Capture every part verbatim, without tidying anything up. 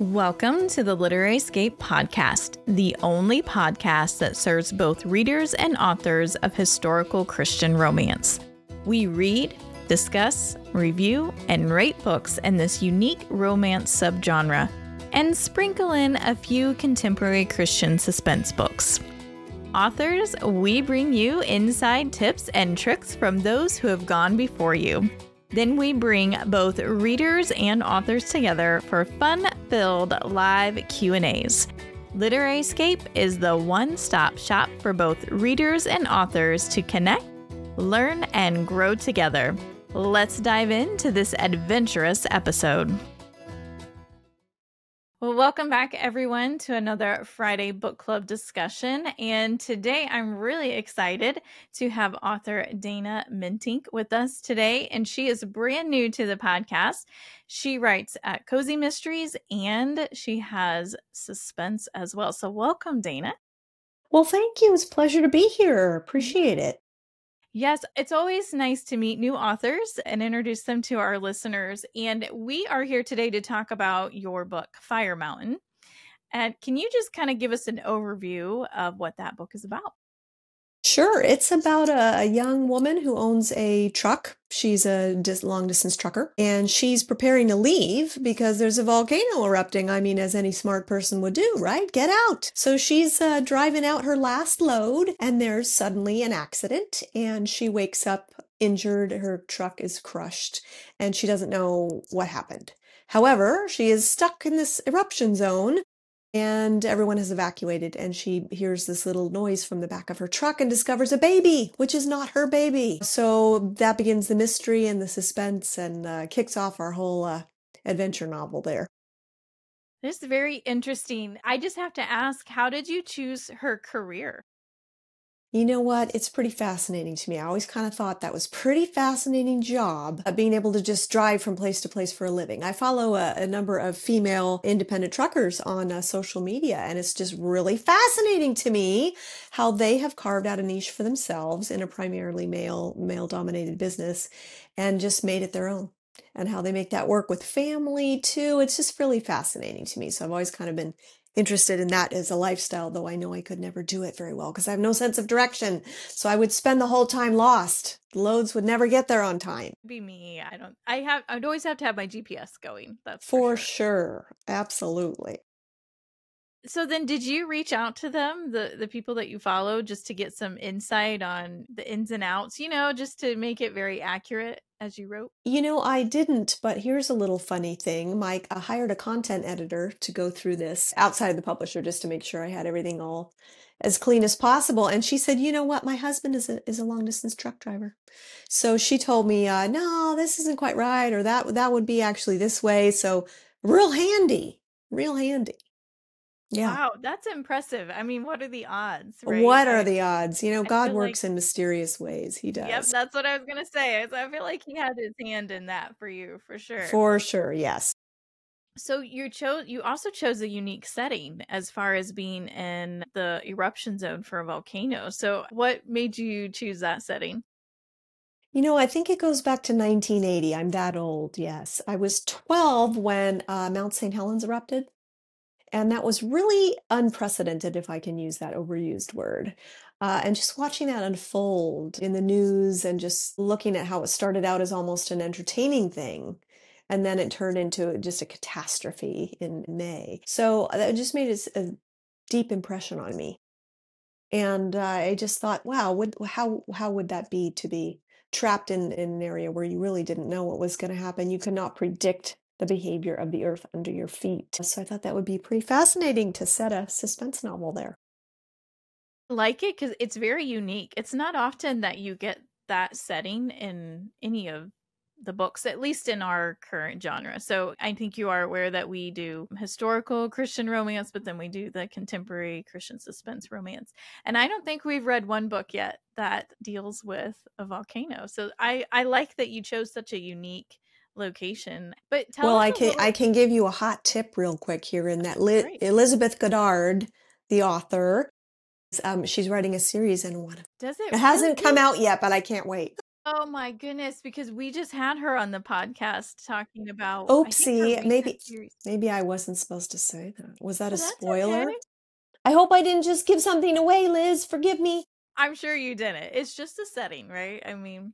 Welcome to the Literary Escape Podcast, the only podcast that serves both readers and authors of historical Christian romance. We read, discuss, review, and rate books in this unique romance subgenre, and sprinkle in a few contemporary Christian suspense books. Authors, we bring you inside tips and tricks from those who have gone before you. Then we bring both readers and authors together for fun-filled live Q and A's. Literary Escape is the one-stop shop for both readers and authors to connect, learn, and grow together. Let's dive into this adventurous episode. Well, welcome back, everyone, to another Friday Book Club discussion. And today I'm really excited to have author Dana Mentink with us today. And she is brand new to the podcast. She writes at Cozy Mysteries and she has suspense as well. So welcome, Dana. Well, thank you. It's a pleasure to be here. Appreciate it. Yes, it's always nice to meet new authors and introduce them to our listeners. And we are here today to talk about your book, Fire Mountain. And can you just kind of give us an overview of what that book is about? Sure. It's about a, a young woman who owns a truck. She's a dis- long distance trucker and she's preparing to leave because there's a volcano erupting. I mean, as any smart person would do, right? Get out. So she's uh, driving out her last load and there's suddenly an accident and she wakes up injured. Her truck is crushed and she doesn't know what happened. However, she is stuck in this eruption zone. And everyone has evacuated, and she hears this little noise from the back of her truck and discovers a baby, which is not her baby. So that begins the mystery and the suspense and uh, kicks off our whole uh, adventure novel there. This is very interesting. I just have to ask, how did you choose her career? You know what? It's pretty fascinating to me. I always kind of thought that was a pretty fascinating job, uh, being able to just drive from place to place for a living. I follow a, a number of female independent truckers on uh, social media, and it's just really fascinating to me how they have carved out a niche for themselves in a primarily male, male-dominated business and just made it their own. And how they make that work with family too. It's just really fascinating to me. So I've always kind of been interested in that as a lifestyle, though I know I could never do it very well because I have no sense of direction. So I would spend the whole time lost. The loads would never get there on time. Be me. I don't, I have, I'd always have to have my G P S going. That's for, for sure. sure. Absolutely. So then did you reach out to them, the, the people that you follow, just to get some insight on the ins and outs, you know, just to make it very accurate as you wrote? You know, I didn't, but here's a little funny thing. Mike, I hired a content editor to go through this outside the publisher just to make sure I had everything all as clean as possible. And she said, you know what? My husband is a, is a long distance truck driver. So she told me, uh, no, this isn't quite right. Or that, that would be actually this way. So real handy, real handy. Yeah. Wow, that's impressive. I mean, what are the odds, right? What are I, the odds? You know, I God feel works like, in mysterious ways. He yep, does. that's what I was going to say. I feel like he had his hand in that for you, for sure. For sure, yes. So you chose, you also chose a unique setting as far as being in the eruption zone for a volcano. So what made you choose that setting? You know, I think it goes back to nineteen eighty. I'm that old, yes. I was twelve when uh, Mount Saint Helens erupted. And that was really unprecedented, if I can use that overused word. Uh, and just watching that unfold in the news and just looking at how it started out as almost an entertaining thing. And then it turned into just a catastrophe in May. So that just made a deep impression on me. And uh, I just thought, wow, would, how, how would that be to be trapped in, in an area where you really didn't know what was going to happen? You could not predict the behavior of the earth under your feet. So I thought that would be pretty fascinating to set a suspense novel there. I like it because it's very unique. It's not often that you get that setting in any of the books, at least in our current genre. So I think you are aware that we do historical Christian romance, but then we do the contemporary Christian suspense romance. And I don't think we've read one book yet that deals with a volcano. So I, I like that you chose such a unique location. But tell well, us I can little... I can give you a hot tip real quick here in that Li- Elizabeth Goddard, the author, um, she's writing a series and one of Does it? It hasn't really? come out yet, but I can't wait. Oh my goodness, because we just had her on the podcast talking about, I think, her Oopsie, recent maybe series. maybe I wasn't supposed to say that. Was that Oh, a that's okay. spoiler? I hope I didn't just give something away, Liz. Forgive me. I'm sure you didn't. It's just a setting, right? I mean,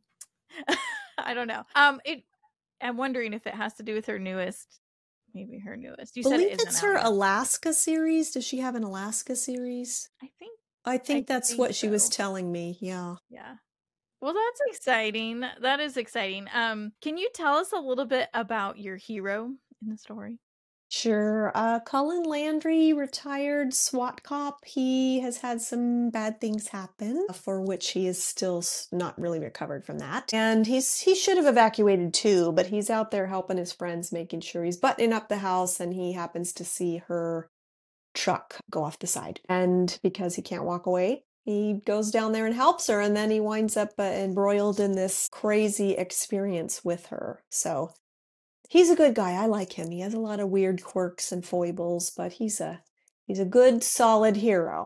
I don't know. Um, it. I'm wondering if it has to do with her newest, maybe her newest. You said it Believe isn't it's out her yet. Alaska series. Does she have an Alaska series? I think. I I think that's think what she was so. telling me. Yeah. Yeah. Well, that's exciting. That is exciting. Um, can you tell us a little bit about your hero in the story? Sure. Uh, Cullen Landry, retired SWAT cop. He has had some bad things happen for which he is still s- not really recovered from that. And he's he should have evacuated too, but he's out there helping his friends, making sure he's buttoning up the house, and he happens to see her truck go off the side. And because he can't walk away, he goes down there and helps her, and then he winds up uh, embroiled in this crazy experience with her. So he's a good guy. I like him. He has a lot of weird quirks and foibles, but he's a he's a good, solid hero.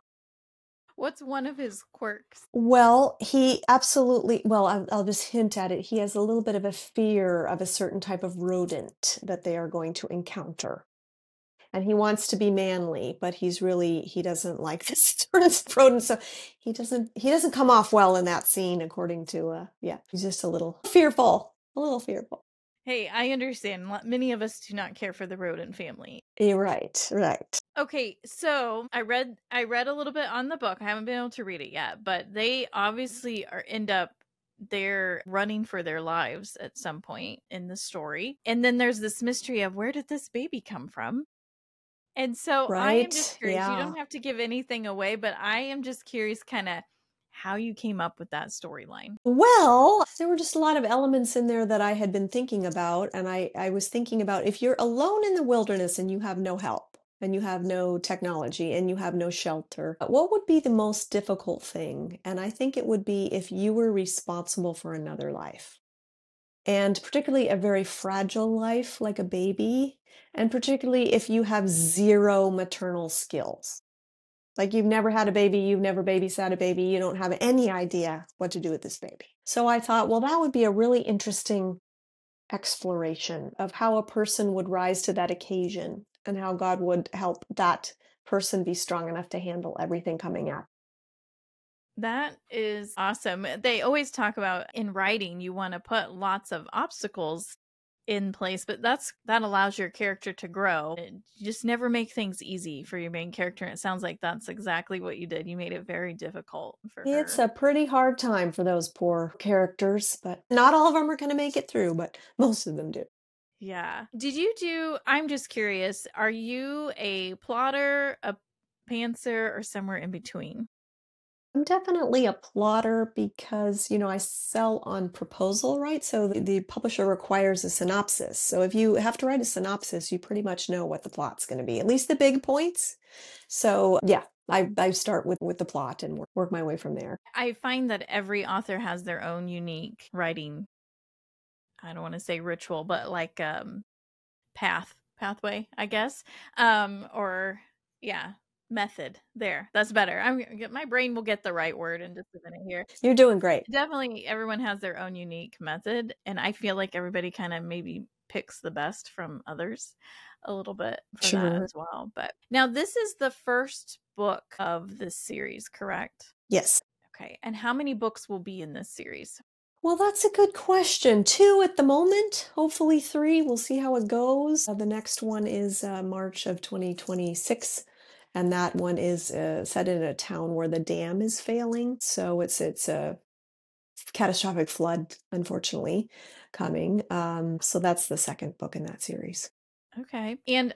What's one of his quirks? Well, he absolutely, well, I'll, I'll just hint at it. He has a little bit of a fear of a certain type of rodent that they are going to encounter. And he wants to be manly, but he's really, he doesn't like this sort of rodent. So he doesn't, he doesn't come off well in that scene, according to, uh, yeah, he's just a little fearful, a little fearful. Hey, I understand. Many of us do not care for the rodent family. You're right, right. Okay, so I read I read a little bit on the book. I haven't been able to read it yet, but they obviously are end up they're running for their lives at some point in the story. And then there's this mystery of where did this baby come from? And so I am just Right? curious. You Yeah. don't have to give anything away, but I am just curious kind of how you came up with that storyline. Well, there were just a lot of elements in there that I had been thinking about. And I, I was thinking about if you're alone in the wilderness and you have no help and you have no technology and you have no shelter, what would be the most difficult thing? And I think it would be if you were responsible for another life. And particularly a very fragile life like a baby, and particularly if you have zero maternal skills. Like you've never had a baby, you've never babysat a baby, you don't have any idea what to do with this baby. So I thought, well, that would be a really interesting exploration of how a person would rise to that occasion and how God would help that person be strong enough to handle everything coming at. That is awesome. They always talk about in writing, you want to put lots of obstacles in place, but that's that allows your character to grow. You just never make things easy for your main character. And it sounds like that's exactly what you did. You made it very difficult for It's her. a pretty hard time for those poor characters, but not all of them are going to make it through, but most of them do. Yeah. Did you do, I'm just curious, are you a plotter, a pantser, or somewhere in between? I'm definitely a plotter because, you know, I sell on proposal, right? So the, the publisher requires a synopsis. So if you have to write a synopsis, you pretty much know what the plot's going to be, at least the big points. So yeah, I, I start with, with the plot and work, work my way from there. I find that every author has their own unique writing, I don't want to say ritual, but like um path, pathway, I guess. Um or yeah, method. There. That's better. I'm my brain will get the right word in just a minute here. You're doing great. Definitely everyone has their own unique method, and I feel like everybody kind of maybe picks the best from others a little bit for that Sure. as well. But now this is the first book of this series, correct? Yes. Okay. And how many books will be in this series? Well, that's a good question. Two at the moment, hopefully three. We'll see how it goes. Uh, the next one is uh, March of twenty twenty-six, and that one is uh, set in a town where the dam is failing. So it's it's a catastrophic flood, unfortunately, coming. Um, so that's the second book in that series. Okay. And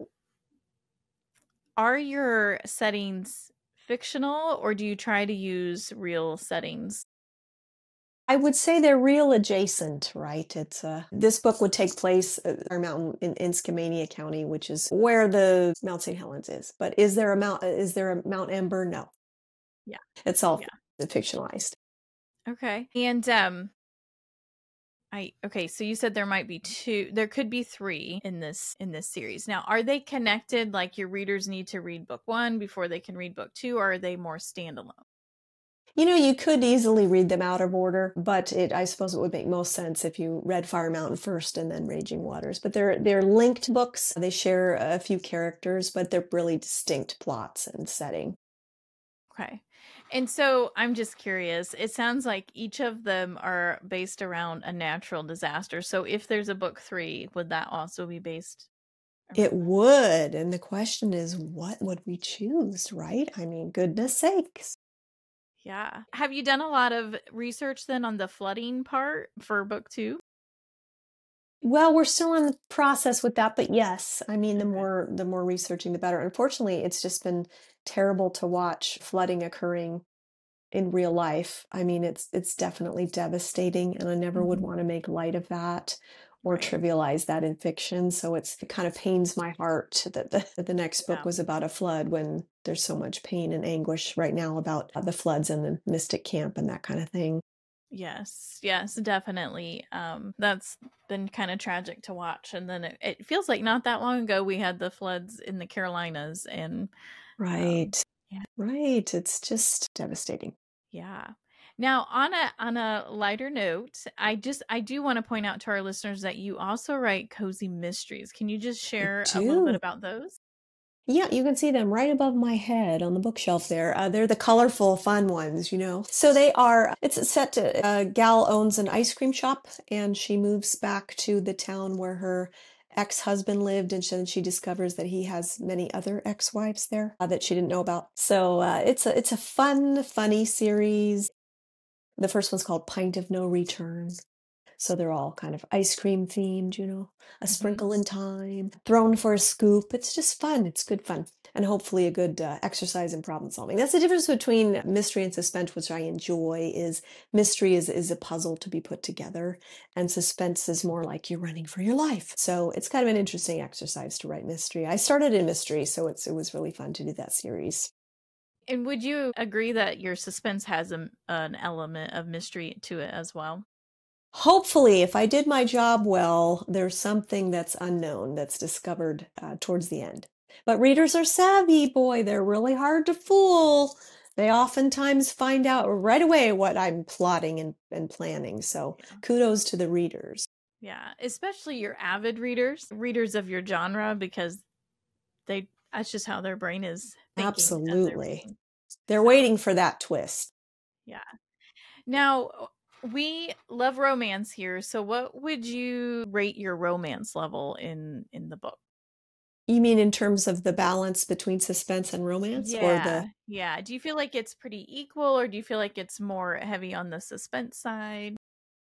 are your settings fictional or do you try to use real settings? I would say they're real adjacent, right? It's uh, this book would take place at our mountain in, in Skamania County, which is where the Mount Saint Helens is. But is there a Mount? Is there a Mount Ember? No, Yeah. it's all Yeah. fictionalized. Okay. And um I okay, so you said there might be two, there could be three in this in this series. Now, are they connected like your readers need to read book one before they can read book two, or are they more standalone? You know, you could easily read them out of order, but it I suppose it would make most sense if you read Fire Mountain first and then Raging Waters. But they're they're linked books. They share a few characters, but they're really distinct plots and setting. Okay. And so I'm just curious. It sounds like each of them are based around a natural disaster. So if there's a book three, would that also be based It around that? would, and the question is, what would we choose, right? I mean, goodness sakes. Yeah. Have you done a lot of research then on the flooding part for book two? Well, we're still in the process with that, but yes, I mean, the Okay. more the more researching, the better. Unfortunately, it's just been terrible to watch flooding occurring in real life. I mean, it's it's definitely devastating, and I never would Mhm. want to make light of that or Right. trivialize that in fiction. So it's it kind of pains my heart that the that the next book Yeah. was about a flood when there's so much pain and anguish right now about uh, the floods and the Mystic Camp and that kind of thing. Yes. Yes, definitely. Um, that's been kind of tragic to watch. And then it, it feels like not that long ago we had the floods in the Carolinas and um Right. yeah. Right. It's just devastating. Yeah. Now, on a on a lighter note, I just I do want to point out to our listeners that you also write cozy mysteries. Can you just I share a little bit do. about those? Yeah, you can see them right above my head on the bookshelf there. Uh, they're the colorful, fun ones, you know. So they are, it's set to, a gal owns an ice cream shop and she moves back to the town where her ex-husband lived, and then she discovers that he has many other ex-wives there uh, that she didn't know about. So uh, it's a it's a fun, funny series. The first one's called Pint of No Return. So they're all kind of ice cream themed, you know, a Hmm. sprinkle in time, thrown for a scoop. It's just fun. It's good fun. And hopefully a good uh, exercise in problem solving. That's the difference between mystery and suspense, which I enjoy, is mystery is, is a puzzle to be put together, and suspense is more like you're running for your life. So it's kind of an interesting exercise to write mystery. I started in mystery, so it's it was really fun to do that series. And would you agree that your suspense has a, an element of mystery to it as well? Hopefully, if I did my job well, there's something that's unknown that's discovered uh, towards the end. But readers are savvy, boy, they're really hard to fool. They oftentimes find out right away what I'm plotting and, and planning. So Yeah. kudos to the readers. Yeah. Especially your avid readers, readers of your genre, because they that's just how their brain is thinking as they're Absolutely. reading. They're So, waiting for that twist. yeah. Now, we love romance here. So what would you rate your romance level in in the book? You mean in terms of the balance between suspense and romance, or Yeah. the Yeah. Do you feel like it's pretty equal or do you feel like it's more heavy on the suspense side?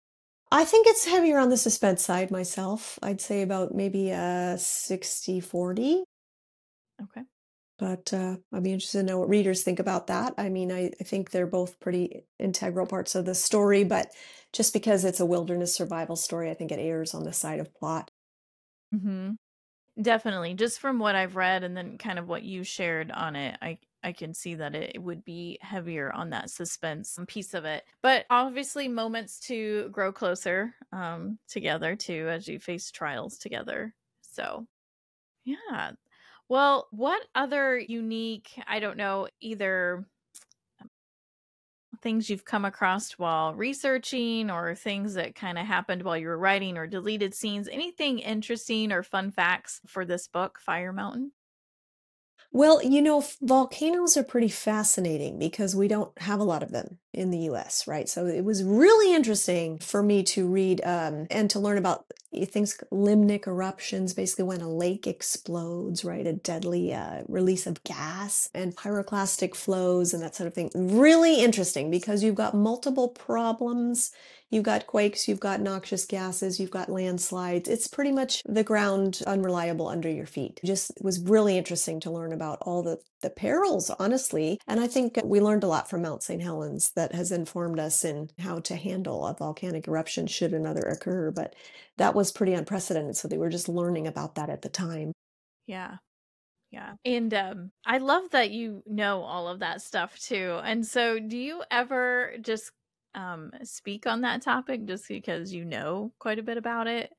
I think it's heavier on the suspense side myself. I'd say about maybe a sixty forty. Okay. But uh, I'd be interested to know what readers think about that. I mean, I, I think they're both pretty integral parts of the story, but just because it's a wilderness survival story, I think it errs on the side of plot. Mhm. Definitely. Just from what I've read and then kind of what you shared on it, I I can see that it would be heavier on that suspense piece of it. But obviously moments to grow closer um together too as you face trials together. So, yeah. Well, what other unique, I don't know, either things you've come across while researching or things that kind of happened while you were writing or deleted scenes, anything interesting or fun facts for this book, Fire Mountain? Well, you know, f- volcanoes are pretty fascinating because we don't have a lot of them in the U S, right? So it was really interesting for me to read um, and to learn about y- things, limnic eruptions, basically when a lake explodes, right? A deadly uh, release of gas and pyroclastic flows and that sort of thing. Really interesting because you've got multiple problems. You've got quakes, you've got noxious gases, you've got landslides. It's pretty much the ground unreliable under your feet. Just it was really interesting to learn about all the, the perils, honestly. And I think we learned a lot from Mount Saint Helens that has informed us in how to handle a volcanic eruption should another occur. But that was pretty unprecedented. So they were just learning about that at the time. Yeah. Yeah. And um I love that you know all of that stuff too. And so do you ever just um speak on that topic just because you know quite a bit about it?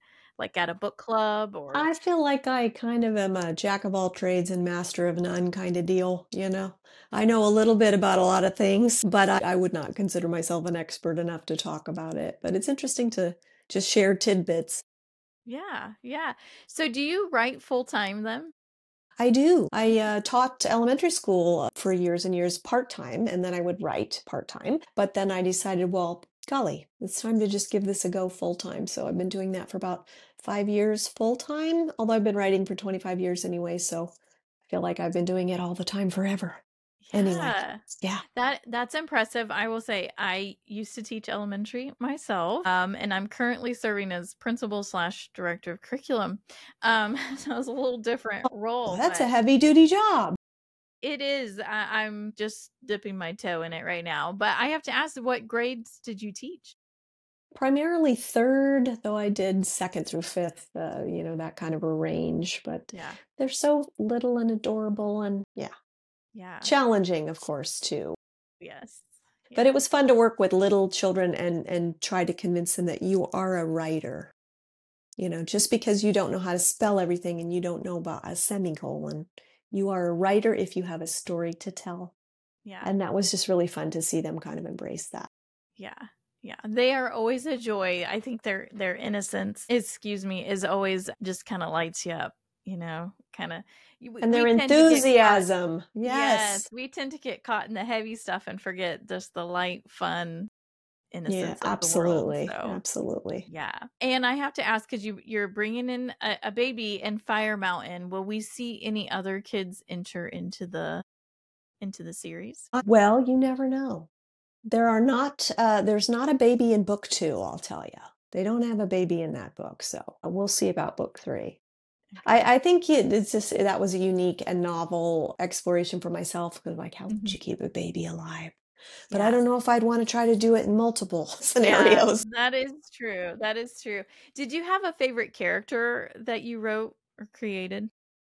like at a book club or? I feel like I kind of am a jack of all trades and master of none kind of deal, you know. I know a little bit about a lot of things, but I, I would not consider myself an expert enough to talk about it. But it's interesting to just share tidbits. Yeah, yeah. So do you write full time then? I do. I uh, taught elementary school for years and years part-time, and then I would write part-time. But then I decided, well, golly, it's time to just give this a go full-time. So I've been doing that for about five years full-time, although I've been writing for twenty-five years anyway. So I feel like I've been doing it all the time forever. Anyway, Yeah. yeah. That that's impressive. I will say I used to teach elementary myself, um, and I'm currently serving as principal slash director of curriculum. Um, so it's a little different Well, role, that's a but heavy-duty job. it is. I, I'm just dipping my toe in it right now. But I have to ask, what grades did you teach? Primarily third, though I did second through fifth, uh, you know, that kind of a range. But Yeah, they're so little and adorable and yeah, yeah, challenging, of course, too. yes, But it yeah, was fun to work with little children and and try to convince them that you are a writer. You know, just because you don't know how to spell everything and you don't know about a semicolon, you are a writer if you have a story to tell. yeah. And that was just really fun to see them kind of embrace that. Yeah. Yeah. They are always a joy. I think their their innocence, excuse me, is always just kind of lights you up, you know, kind of we, And we their tend to get caught. enthusiasm. Yes, Yes. we tend to get caught in the heavy stuff and forget just the light, fun Yeah, innocence of the world. absolutely. So, Absolutely. yeah. And I have to ask cuz you you're bringing in a, a baby in Fire Mountain. Will we see any other kids enter into the into the series? Uh, Well, you never know. There are not, uh, there's not a baby in book two, I'll tell you. They don't have a baby in that book, so uh, we'll see about book three. Okay. I, I think it, it's just that was a unique and novel exploration for myself because, like, how would Mhm. you keep a baby alive? But I Yeah. don't know if I'd want to try to do it in multiple Yeah, scenarios. that is true. That is true. Did you have a favorite character that you wrote or created?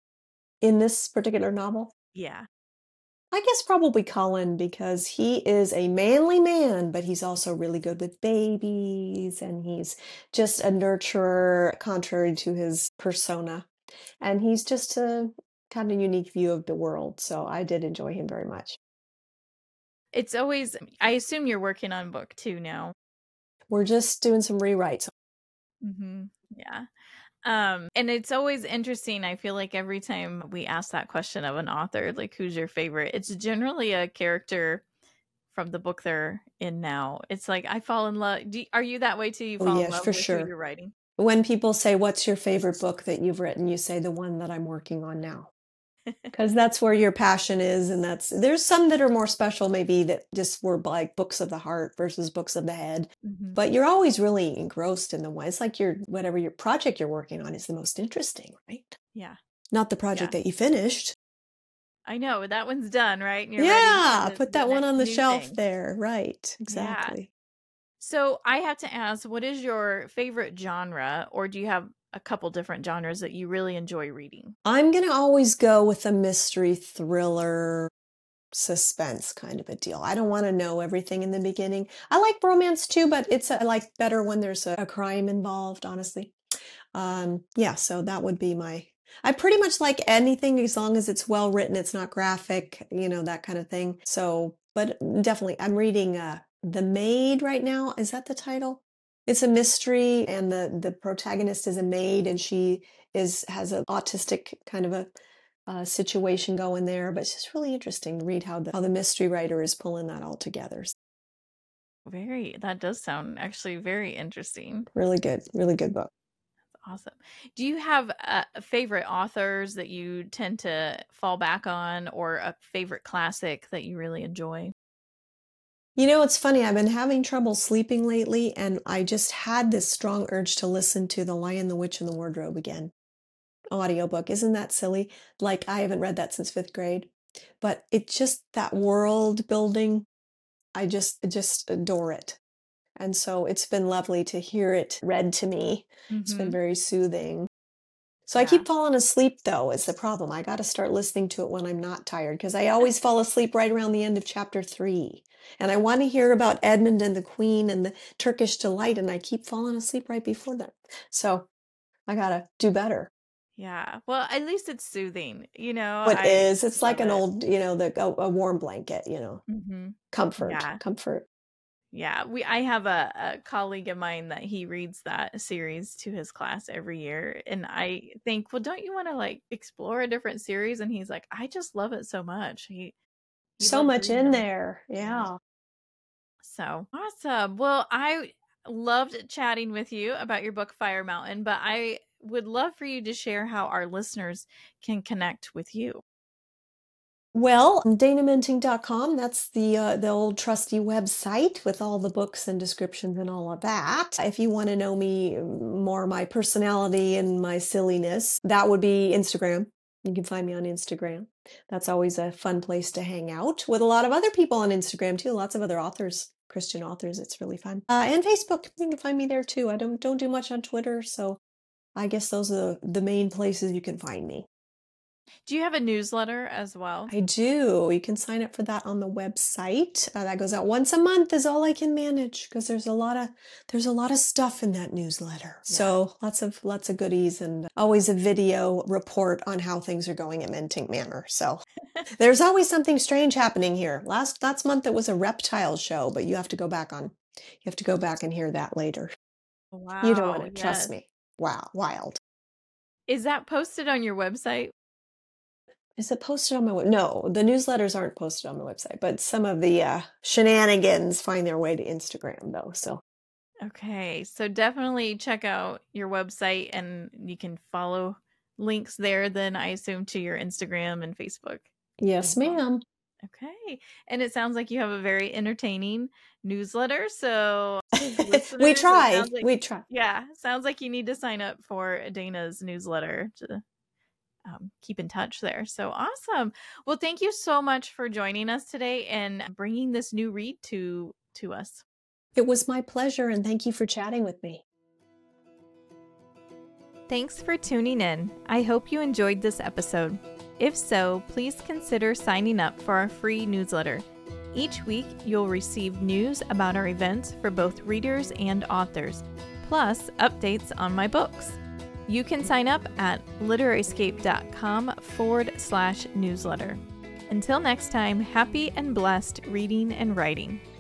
In this particular novel, Yeah. I guess probably Cullen because he is a manly man, but he's also really good with babies and he's just a nurturer, contrary to his persona. And he's just a kind of unique view of the world. So I did enjoy him very much. It's always I assume you're working on book two now. We're just doing some rewrites. Mhm. Yeah. Um, and it's always interesting. I feel like every time we ask that question of an author, like who's your favorite, it's generally a character from the book they're in now. It's like I fall in love. Do, are you that way too? You Oh, fall in yes, love for with who sure. you're writing? When people say, "What's your favorite book that you've written?" you say, "The one that I'm working on now." Because that's where your passion is. And that's, there's some that are more special, maybe that just were like books of the heart versus books of the head. Mhm. But you're always really engrossed in the one. It's like your, whatever your project you're working on is the most interesting, right? Yeah. Not the Yeah. project that you finished. I know that one's done, right? And you're ready for Yeah, the, put the that one next on the new shelf thing. there. Right, Yeah. exactly. So I have to ask, what is your favorite genre, or do you have a couple different genres that you really enjoy reading? I'm going to always go with a mystery thriller suspense kind of a deal. I don't want to know everything in the beginning. I like romance too, but it's I like better when there's a, a crime involved, honestly. Um, yeah, so that would be my I pretty much like anything as long as it's well written, it's not graphic, you know, that kind of thing. So, but definitely I'm reading uh The Maid right now. Is that the title? It's a mystery and the the protagonist is a maid and she is has an autistic kind of a uh, situation going there, but it's just really interesting to read how the how the mystery writer is pulling that all together. Very, that does sound actually very interesting. Really good, really good book. Awesome. Do you have uh, favorite authors that you tend to fall back on, or a favorite classic that you really enjoy? You know, it's funny. I've been having trouble sleeping lately, and I just had this strong urge to listen to The Lion, the Witch, and the Wardrobe again. Audiobook. Isn't that silly? Like, I haven't read that since fifth grade, but it's just that world building. I just just adore it. And so it's been lovely to hear it read to me. It's been Mm-hmm. very soothing. So I Yeah. keep falling asleep though, is the problem. I got to start listening to it when I'm not tired because I always fall asleep right around the end of chapter three. And I want to hear about Edmund and the Queen and the Turkish delight, and I keep falling asleep right before that. So I gotta do better. Yeah. Well, at least it's soothing. You know, What I is, it's like love an it. old, you know, the a, a warm blanket, you know, Hmm. comfort, Yeah. comfort. Yeah. We I have a, a colleague of mine that he reads that series to his class every year. And I think, well, don't you want to like explore a different series? And he's like, I just love it so much. He he So loves much reading in them. there. Yeah. Yeah. So awesome. Well, I loved chatting with you about your book, Fire Mountain, but I would love for you to share how our listeners can connect with you. Well, dana minting dot com, that's the uh, the old trusty website with all the books and descriptions and all of that. If you want to know me more, my personality and my silliness, that would be Instagram. You can find me on Instagram. That's always a fun place to hang out with a lot of other people on Instagram too. Lots of other authors, Christian authors. It's really fun. Uh, and Facebook, you can find me there too. I don't don't do much on Twitter, so I guess those are the, the main places you can find me. Do you have a newsletter as well? I do. You can sign up for that on the website. Uh, that goes out once a month is all I can manage because there's a lot of there's a lot of stuff in that newsletter. Yeah. So lots of lots of goodies and always a video report on how things are going at Minting Manor. So there's always something strange happening here. Last last month it was a reptile show, but you have to go back on you have to go back and hear that later. You don't want Wow. to trust Yes. me. Wow, wild. Is that posted on your website? Is it posted on my web? No, the newsletters aren't posted on the website, but some of the uh, shenanigans find their way to Instagram though. So Okay. So definitely check out your website and you can follow links there, then I assume to your Instagram and Facebook. yes, as well. ma'am. Okay. And it sounds like you have a very entertaining newsletter. So we listeners, it try. sounds like, We try. yeah, sounds like you need to sign up for Dana's newsletter to um, keep in touch there. So awesome. Well, thank you so much for joining us today and bringing this new read to to us. It was my pleasure, and thank you for chatting with me. Thanks for tuning in. I hope you enjoyed this episode. If so, please consider signing up for our free newsletter. Each week, you'll receive news about our events for both readers and authors, plus updates on my books. You can sign up at literaryscape.com forward slash newsletter. Until next time, happy and blessed reading and writing.